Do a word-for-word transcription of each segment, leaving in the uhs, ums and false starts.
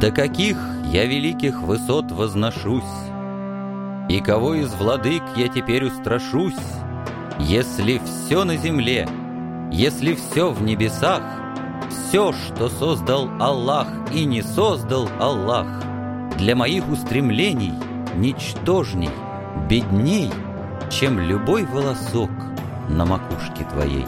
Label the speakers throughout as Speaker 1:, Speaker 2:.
Speaker 1: До каких я великих высот возношусь, и кого из владык я теперь устрашусь, если все на земле, если все в небесах, все, что создал Аллах и не создал Аллах, для моих устремлений ничтожней, бедней, чем любой волосок на макушке твоей.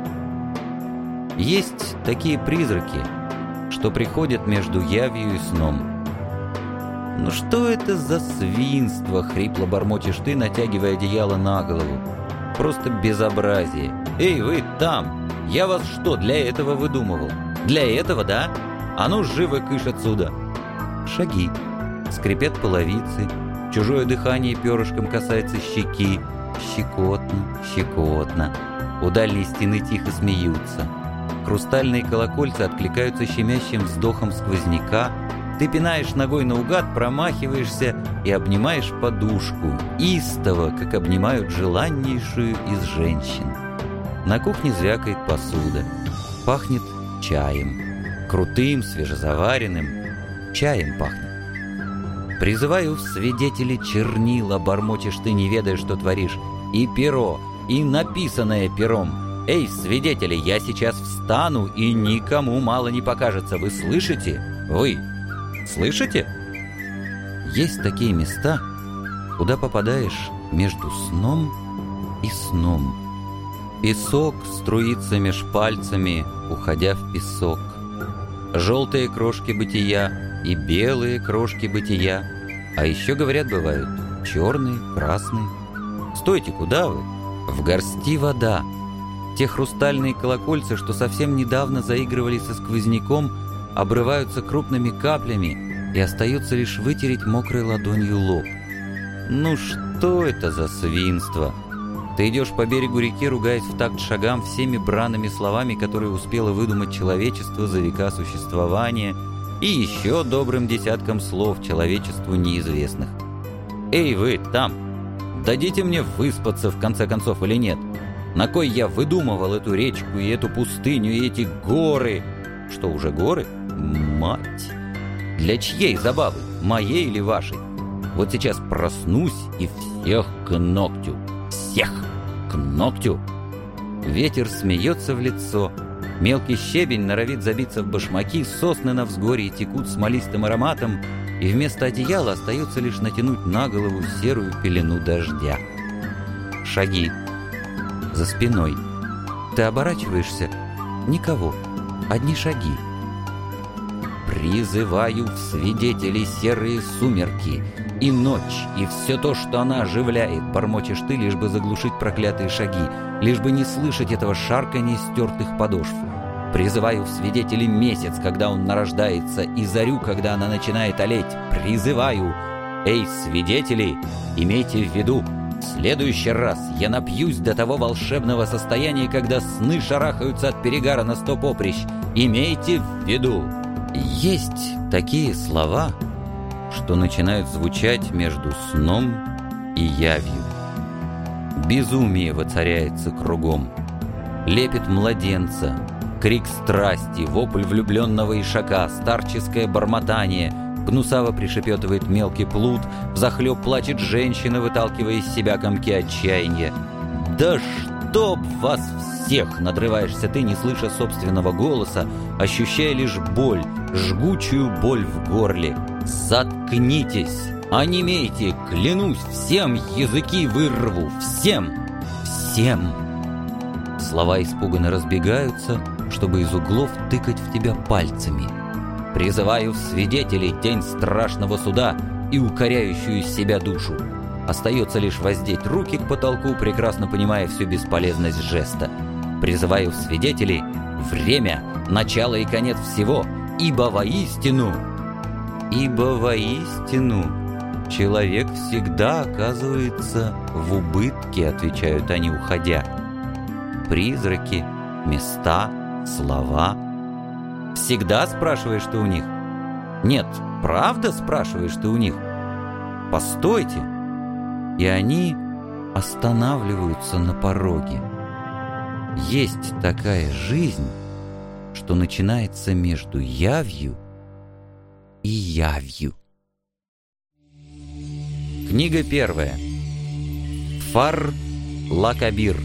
Speaker 1: Есть такие призраки, что приходят между явью и сном. «Ну что это за свинство?» — хрипло бормочешь ты, натягивая одеяло на голову. «Просто безобразие! Эй, вы там! Я вас что, для этого выдумывал? Для этого, да? А ну, живо кыш отсюда!» Шаги. Скрипят половицы. Чужое дыхание перышком касается щеки. Щекотно, щекотно. У дальней стены тихо смеются. Хрустальные колокольца откликаются щемящим вздохом сквозняка. Ты пинаешь ногой наугад, промахиваешься и обнимаешь подушку, истово, как обнимают желаннейшую из женщин. На кухне звякает посуда. Пахнет чаем. Крутым, свежезаваренным. Чаем пахнет. Призываю в свидетели чернила, бормочешь ты, не ведая, что творишь. И перо, и написанное пером. «Эй, свидетели, я сейчас встану, и никому мало не покажется. Вы слышите? Вы слышите?» Есть такие места, куда попадаешь между сном и сном. Песок струится меж пальцами, уходя в песок. Желтые крошки бытия и белые крошки бытия. А еще, говорят, бывают черные, красные. Стойте, куда вы? В горсти вода. Те хрустальные колокольца, что совсем недавно заигрывали со сквозняком, обрываются крупными каплями, и остается лишь вытереть мокрой ладонью лоб. Ну что это за свинство? Ты идешь по берегу реки, ругаясь в такт шагам всеми бранными словами, которые успело выдумать человечество за века существования, и еще добрым десятком слов человечеству неизвестных. «Эй, вы там! Дадите мне выспаться, в конце концов, или нет? На кой я выдумывал эту речку и эту пустыню и эти горы?» «Что, уже горы? Мать! Для чьей забавы? Моей или вашей? Вот сейчас проснусь и всех к ногтю! Всех к ногтю!» Ветер смеется в лицо. Мелкий щебень норовит забиться в башмаки, сосны на взгорье текут смолистым ароматом, и вместо одеяла остается лишь натянуть на голову серую пелену дождя. Шаги. За спиной. Ты оборачиваешься. Никого. Одни шаги. «Призываю в свидетели серые сумерки, и ночь, и все то, что она оживляет», — бормочешь ты, лишь бы заглушить проклятые шаги, лишь бы не слышать этого шарканья стертых подошв. «Призываю в свидетели месяц, когда он нарождается, и зарю, когда она начинает олеть. Призываю! Эй, свидетели, имейте в виду, в следующий раз я напьюсь до того волшебного состояния, когда сны шарахаются от перегара на сто поприщ. Имейте в виду!» Есть такие слова, что начинают звучать между сном и явью. Безумие воцаряется кругом. Лепет младенца, крик страсти, вопль влюбленного ишака, старческое бормотание. Гнусаво пришепетывает мелкий плут, взахлеб плачет женщина, выталкивая из себя комки отчаяния. «Да чтоб вас всех!» — надрываешься ты, не слыша собственного голоса, ощущая лишь боль, жгучую боль в горле. «Заткнитесь! Онемейте! Клянусь, всем языки вырву! Всем! Всем!» Слова испуганно разбегаются, чтобы из углов тыкать в тебя пальцами. «Призываю в свидетелей день страшного суда и укоряющую себя душу». Остается лишь воздеть руки к потолку, прекрасно понимая всю бесполезность жеста. «Призываю в свидетели время, начало и конец всего, ибо воистину...» «Ибо воистину человек всегда оказывается в убытке», — отвечают они, уходя. Призраки, места, слова. «Всегда спрашиваешь ты у них?» «Нет, правда спрашиваешь ты у них?» «Постойте!» И они останавливаются на пороге. Есть такая жизнь, что начинается между явью и явью. Книга первая. Фар Ла-Кабир.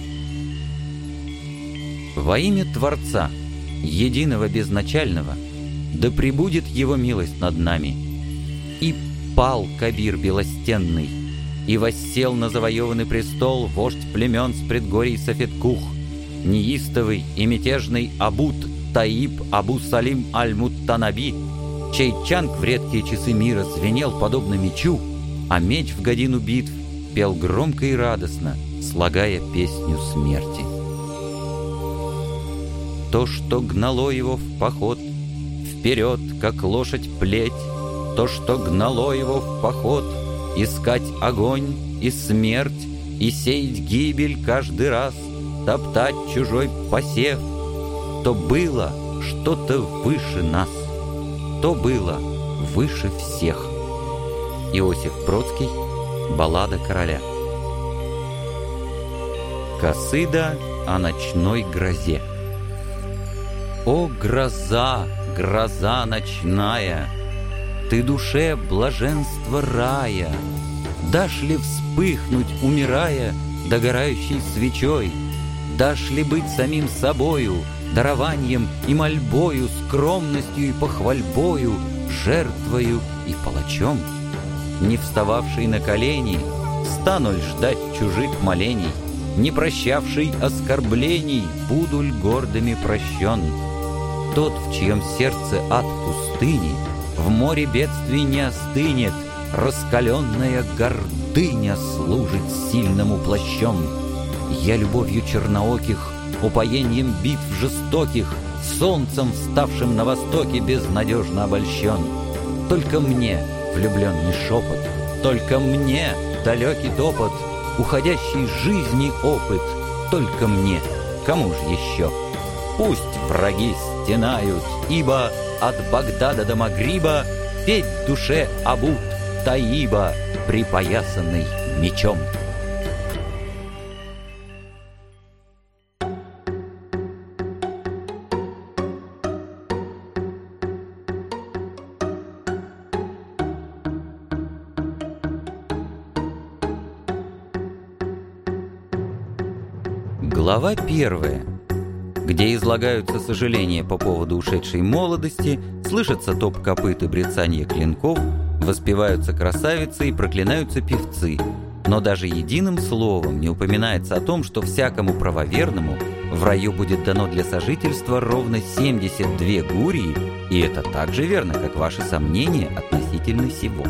Speaker 1: Во имя Творца, единого безначального, да пребудет его милость над нами. И пал Кабир белостенный, и воссел на завоеванный престол вождь племен с предгорий Сафеткух, неистовый и мятежный Абут Таиб Абу Салим Аль-Муттанаби, чей чанг в редкие часы мира звенел подобно мечу, а меч в годину битв пел громко и радостно, слагая песню смерти. То, что гнало его в поход, вперед, как лошадь плеть, то, что гнало его в поход, искать огонь и смерть, и сеять гибель каждый раз, топтать чужой посев, то было что-то выше нас, то было выше всех. Иосиф Бродский. Баллада короля. Косыда о ночной грозе. О, гроза, гроза ночная, ты душе блаженство рая, дашь ли вспыхнуть, умирая, догорающей свечой, дашь ли быть самим собою, дарованием и мольбою, скромностью и похвальбою, жертвою и палачом? Не встававший на колени, стану ль ждать чужих молений, не прощавший оскорблений, буду ль гордыми прощен? Тот, в чьем сердце ад пустыни, в море бедствий не остынет, раскаленная гордыня служит сильному плащом. Я любовью чернооких, упоением битв жестоких, солнцем, вставшим на востоке, безнадежно обольщен. Только мне влюбленный шепот, только мне далекий топот, уходящий жизни опыт, только мне, кому же еще? Пусть враги стенают, ибо от Багдада до Магриба петь в душе Абут Таиба, припоясанный мечом. Глава первая, где излагаются сожаления по поводу ушедшей молодости, слышится топ копыт и брецанье клинков, воспеваются красавицы и проклинаются певцы, но даже единым словом не упоминается о том, что всякому правоверному в раю будет дано для сожительства ровно семьдесят две гурии, и это так же верно, как ваши сомнения относительно сего.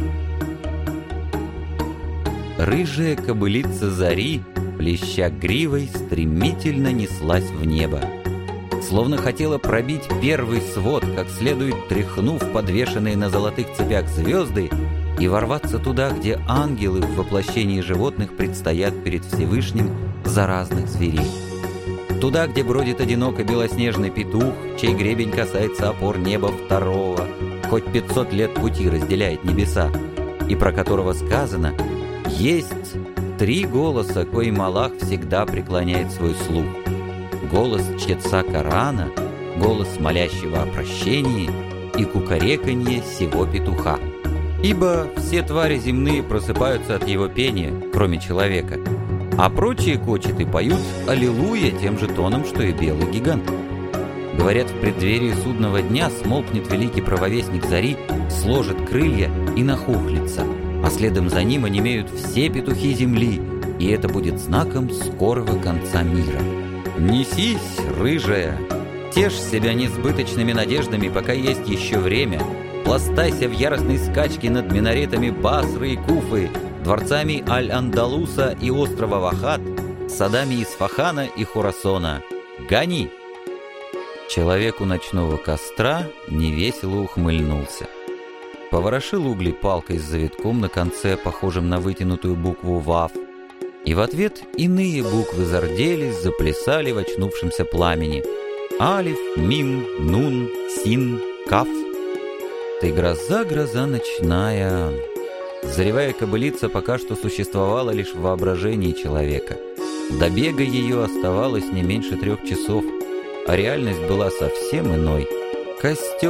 Speaker 1: Рыжая кобылица зари, плеща гривой, стремительно неслась в небо. Словно хотела пробить первый свод, как следует тряхнув подвешенные на золотых цепях звезды, и ворваться туда, где ангелы в воплощении животных предстоят перед Всевышним за разных зверей. Туда, где бродит одиноко белоснежный петух, чей гребень касается опор неба второго, хоть пятьсот лет пути разделяет небеса, и про которого сказано: «Есть три голоса, коим Аллах всегда преклоняет свой слух. Голос чтеца Корана, голос молящего о прощении и кукареканье сего петуха. Ибо все твари земные просыпаются от его пения, кроме человека, а прочие кочеты поют «Аллилуйя» тем же тоном, что и белый гигант. Говорят, в преддверии судного дня смолкнет великий правовестник зари, сложит крылья и нахохлится, а следом за ним онемеют все петухи земли, и это будет знаком скорого конца мира. Несись, рыжая, тешь себя несбыточными надеждами, пока есть еще время, пластайся в яростной скачке над минаретами Басры и Куфы, дворцами Аль-Андалуса и острова Вахат, садами Исфахана и Хурасона. Гони! Человек у ночного костра невесело ухмыльнулся. Поворошил угли палкой с завитком на конце, похожим на вытянутую букву «Вав», и в ответ иные буквы зарделись, заплясали в очнувшемся пламени. Алиф, Мим, Нун, Син, Каф. Ты гроза, гроза ночная. Заревая кобылица пока что существовала лишь в воображении человека. До бега ее оставалось не меньше трех часов, а реальность была совсем иной. Костер,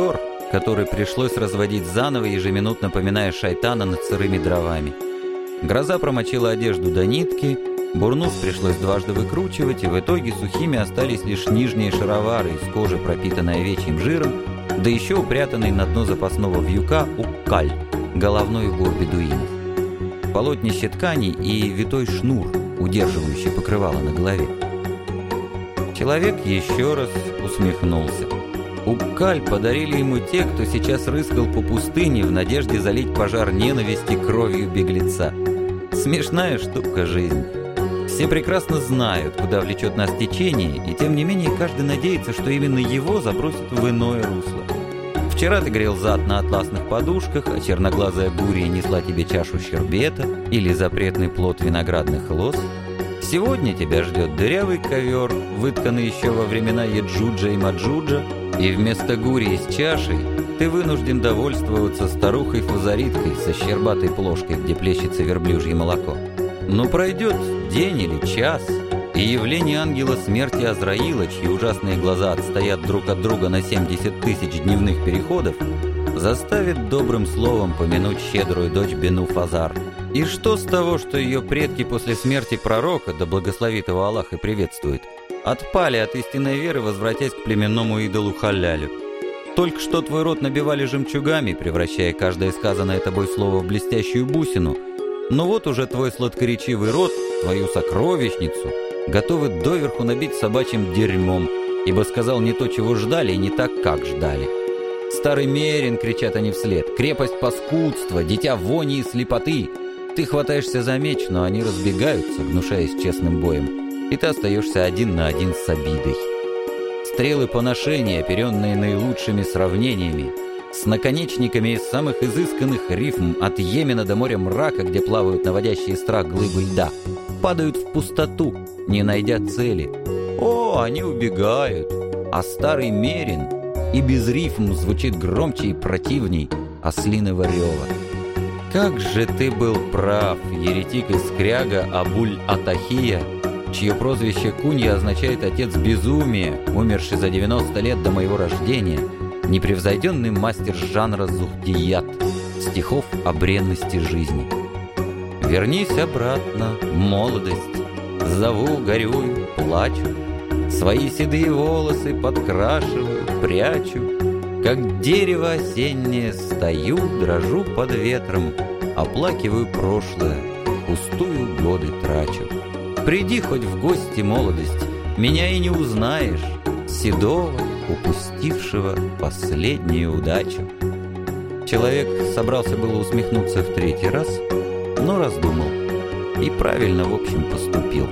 Speaker 1: который пришлось разводить заново, ежеминутно поминая шайтана над сырыми дровами. Гроза промочила одежду до нитки, бурнус пришлось дважды выкручивать, и в итоге сухими остались лишь нижние шаровары из кожи, пропитанной овечьим жиром, да еще упрятанный на дно запасного вьюка уккаль, головной убор бедуинов. Полотнище ткани и витой шнур, удерживающий покрывало на голове. Человек еще раз усмехнулся. Уккаль подарили ему те, кто сейчас рыскал по пустыне в надежде залить пожар ненависти кровью беглеца. Смешная штука жизнь. Все прекрасно знают, куда влечет нас течение, и тем не менее каждый надеется, что именно его забросит в иное русло. Вчера ты грел зад на атласных подушках, а черноглазая Гурия несла тебе чашу щербета или запретный плод виноградных лоз. Сегодня тебя ждет дырявый ковер, вытканный еще во времена Еджуджа и Маджуджа, и вместо Гурии с чашей ты вынужден довольствоваться старухой-фазориткой со щербатой плошкой, где плещется верблюжье молоко. Но пройдет день или час, и явление ангела смерти Азраила, чьи ужасные глаза отстоят друг от друга на семьдесят тысяч дневных переходов, заставит добрым словом помянуть щедрую дочь Бену Фазар. И что с того, что ее предки после смерти пророка, да благословит его Аллах и приветствует, отпали от истинной веры, возвратясь к племенному идолу Халялю? Только что твой рот набивали жемчугами, превращая каждое сказанное тобой слово в блестящую бусину, но вот уже твой сладкоречивый рот, твою сокровищницу, готовы доверху набить собачьим дерьмом, ибо сказал не то, чего ждали, и не так, как ждали. «Старый Мерин!» — кричат они вслед. «Крепость паскудства, дитя вони и слепоты!» Ты хватаешься за меч, но они разбегаются, гнушаясь честным боем, и ты остаешься один на один с обидой. Стрелы поношения, оперенные наилучшими сравнениями, с наконечниками из самых изысканных рифм от Йемена до моря мрака, где плавают наводящие страх глыбы льда, падают в пустоту, не найдя цели. О, они убегают, а старый Мерин и без рифм звучит громче и противней ослиного рева. Как же ты был прав, еретик из Скряга Абуль-Атахия, чье прозвище Кунья означает «отец безумия», умерший за девяносто лет до моего рождения, непревзойденный мастер жанра Зухдият, стихов о бренности жизни. Вернись обратно, молодость, зову, горюю, плачу, свои седые волосы подкрашиваю, прячу, как дерево осеннее стою, дрожу под ветром, оплакиваю прошлое, пустую годы трачу. Приди хоть в гости, молодость, меня и не узнаешь, седого, упустившего последнюю удачу. Человек собрался было усмехнуться в третий раз, но раздумал и правильно, в общем, поступил.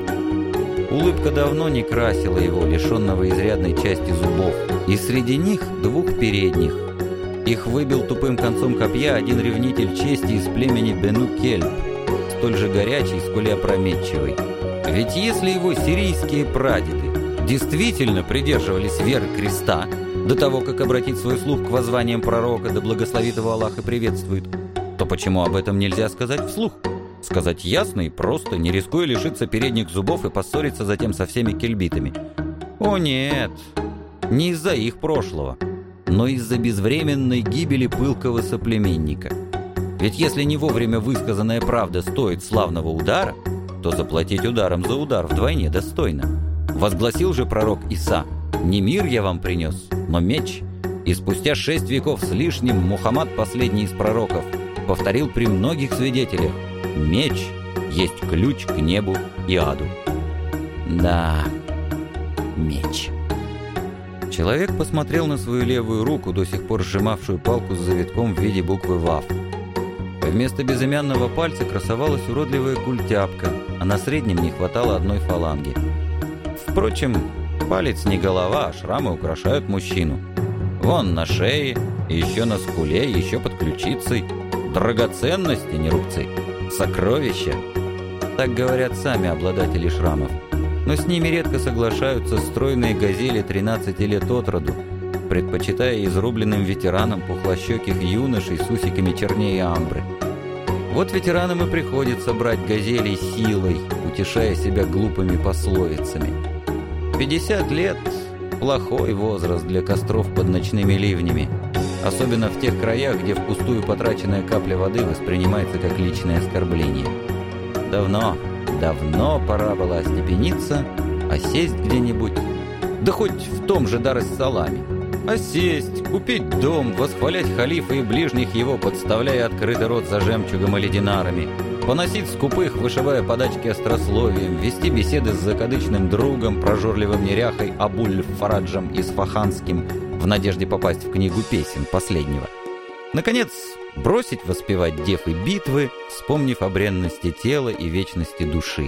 Speaker 1: Улыбка давно не красила его, лишенного изрядной части зубов, и среди них двух передних. Их выбил тупым концом копья один ревнитель чести из племени Бену-Кельб, столь же горячий, сколь и опрометчивый. Ведь если его сирийские прадеды действительно придерживались веры креста, до того, как обратить свой слух к воззваниям пророка, да благословит его Аллах и приветствует, то почему об этом нельзя сказать вслух? Сказать ясно и просто, не рискуя лишиться передних зубов и поссориться затем со всеми кельбитами. О нет, не из-за их прошлого, но из-за безвременной гибели пылкого соплеменника. Ведь если не вовремя высказанная правда стоит славного удара, то заплатить ударом за удар вдвойне достойно. Возгласил же пророк Иса: «Не мир я вам принес, но меч». И спустя шесть веков с лишним Мухаммад, последний из пророков, повторил при многих свидетелях: «Меч есть ключ к небу и аду». Да, меч. Человек посмотрел на свою левую руку, до сих пор сжимавшую палку с завитком в виде буквы «Вав». Вместо безымянного пальца красовалась уродливая культяпка, а на среднем не хватало одной фаланги. Впрочем, палец не голова, а шрамы украшают мужчину. Вон на шее, еще на скуле, еще под ключицей. Драгоценности, не рубцы. Сокровища. Так говорят сами обладатели шрамов. Но с ними редко соглашаются стройные газели тринадцати лет от роду, предпочитая изрубленным ветеранам пухлощеких юношей с усиками чернее амбры. Вот ветеранам и приходится брать газелей силой, утешая себя глупыми пословицами. пятьдесят лет – плохой возраст для костров под ночными ливнями. особенно в тех краях, где впустую потраченная капля воды воспринимается как личное оскорбление. Давно, давно пора было остепениться, осесть где-нибудь, да хоть в том же Дар-эс-Саламе. Осесть, купить дом, восхвалять халифа и ближних его, подставляя открытый рот за жемчугом или динарами, поносить скупых, вышивая подачки острословием, вести беседы с закадычным другом, прожорливым неряхой Абуль-Фараджем Исфаханским, в надежде попасть в книгу песен последнего. Наконец, бросить воспевать дев и битвы, вспомнив о бренности тела и вечности души.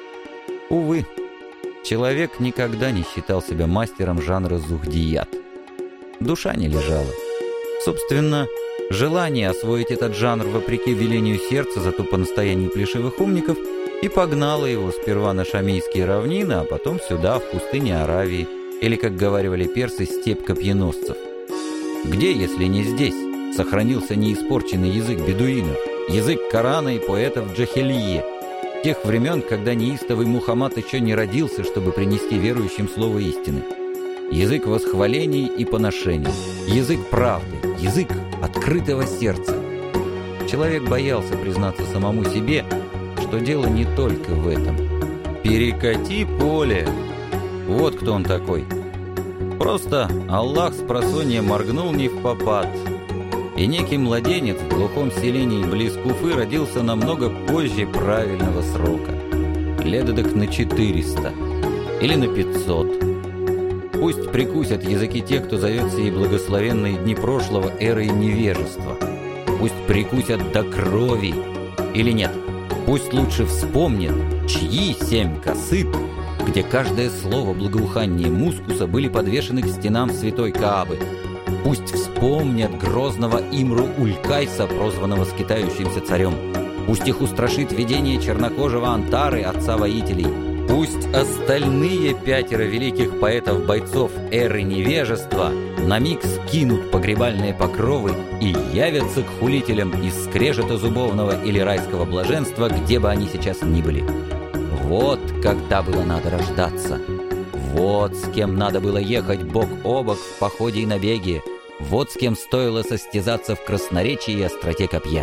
Speaker 1: Увы, человек никогда не считал себя мастером жанра зухдият. Душа не лежала. Собственно, желание освоить этот жанр вопреки велению сердца, зато по настоянию плешивых умников, и погнало его сперва на шамийские равнины, а потом сюда, в пустыне Аравии, или, как говаривали персы, степь копьеносцев. Где, если не здесь, сохранился неиспорченный язык бедуинов, язык Корана и поэтов Джахилие, тех времен, когда неистовый Мухаммад еще не родился, чтобы принести верующим слово истины. Язык восхвалений и поношений, язык правды, язык открытого сердца. Человек боялся признаться самому себе, что дело не только в этом. «Перекати поле!» Вот кто он такой. Просто Аллах спросонья моргнул не впопад, и некий младенец в глухом селении близ Куфы родился намного позже правильного срока. Лет эдак на четыреста или на пятьсот. Пусть прикусят языки те, кто зовет сии благословенные дни прошлого эрой невежества. Пусть прикусят до крови. Или нет, пусть лучше вспомнят, чьи семь косык, где каждое слово благоухания мускуса были подвешены к стенам святой Каабы. Пусть вспомнят грозного Имру Улькайса, прозванного скитающимся царем. Пусть их устрашит видение чернокожего Антары, отца воителей. Пусть остальные пятеро великих поэтов-бойцов эры невежества на миг скинут погребальные покровы и явятся к хулителям из скрежета зубовного или райского блаженства, где бы они сейчас ни были. Вот когда было надо рождаться. Вот с кем надо было ехать бок о бок в походе и набеге. Вот с кем стоило состязаться в красноречии и остроте копья.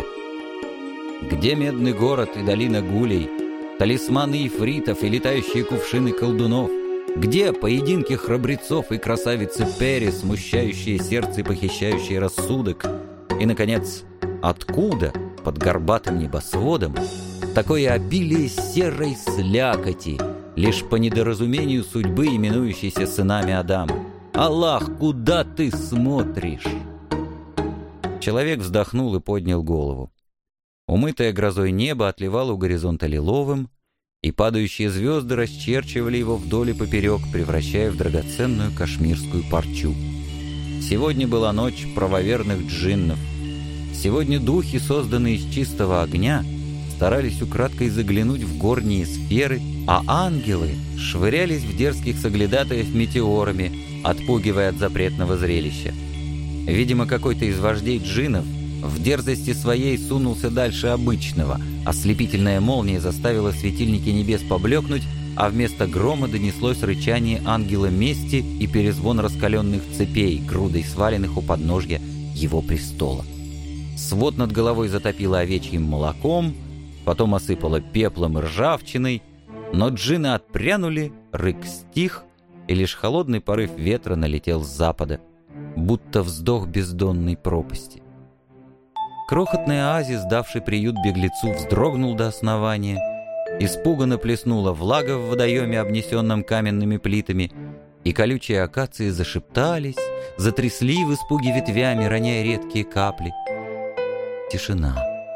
Speaker 1: Где медный город и долина гулей, талисманы ифритов и летающие кувшины колдунов? Где поединки храбрецов и красавицы Пери, смущающие сердце и похищающие рассудок? И, наконец, откуда под горбатым небосводом такое обилие серой слякоти, лишь по недоразумению судьбы, именующейся сынами Адама? Аллах, куда ты смотришь? Человек вздохнул и поднял голову. Умытое грозой небо отливало у горизонта лиловым, и падающие звезды расчерчивали его вдоль и поперек, превращая в драгоценную кашмирскую парчу. Сегодня была ночь правоверных джиннов. Сегодня духи, созданные из чистого огня, старались украдкой заглянуть в горние сферы, а ангелы швырялись в дерзких соглядатаев метеорами, отпугивая от запретного зрелища. Видимо, какой-то из вождей джиннов в дерзости своей сунулся дальше обычного. Ослепительная молния заставила светильники небес поблекнуть, а вместо грома донеслось рычание ангела мести и перезвон раскаленных цепей, грудой сваленных у подножья его престола. Свод над головой затопило овечьим молоком, потом осыпало пеплом и ржавчиной, но джинны отпрянули, рык стих, и лишь холодный порыв ветра налетел с запада, будто вздох бездонной пропасти. Крохотный оазис, давший приют беглецу, вздрогнул до основания, испуганно плеснула влага в водоеме, обнесенном каменными плитами, и колючие акации зашептались, затрясли в испуге ветвями, роняя редкие капли. Тишина.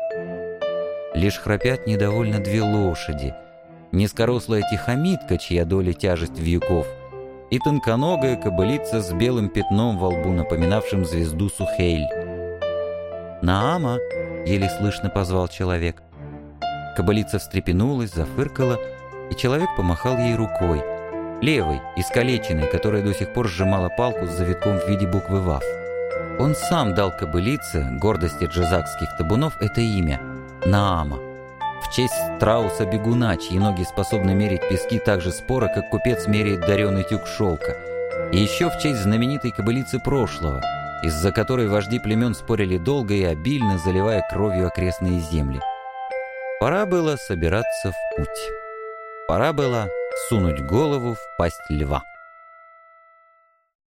Speaker 1: Лишь храпят недовольно две лошади, низкорослая тихомитка, чья доля тяжесть вьюков, и тонконогая кобылица с белым пятном во лбу, напоминавшим звезду Сухейль. «Наама!» — еле слышно позвал человек. Кобылица встрепенулась, зафыркала, и человек помахал ей рукой, левой, искалеченной, которая до сих пор сжимала палку с завитком в виде буквы «Вав». Он сам дал кобылице, гордости джазакских табунов, это имя — Наама, в честь страуса-бегуна, чьи ноги способны мерить пески так же споро, как купец меряет дареный тюк шелка, и еще в честь знаменитой кобылицы прошлого, из-за которой вожди племен спорили долго и обильно, заливая кровью окрестные земли. Пора было собираться в путь. Пора было сунуть голову в пасть льва.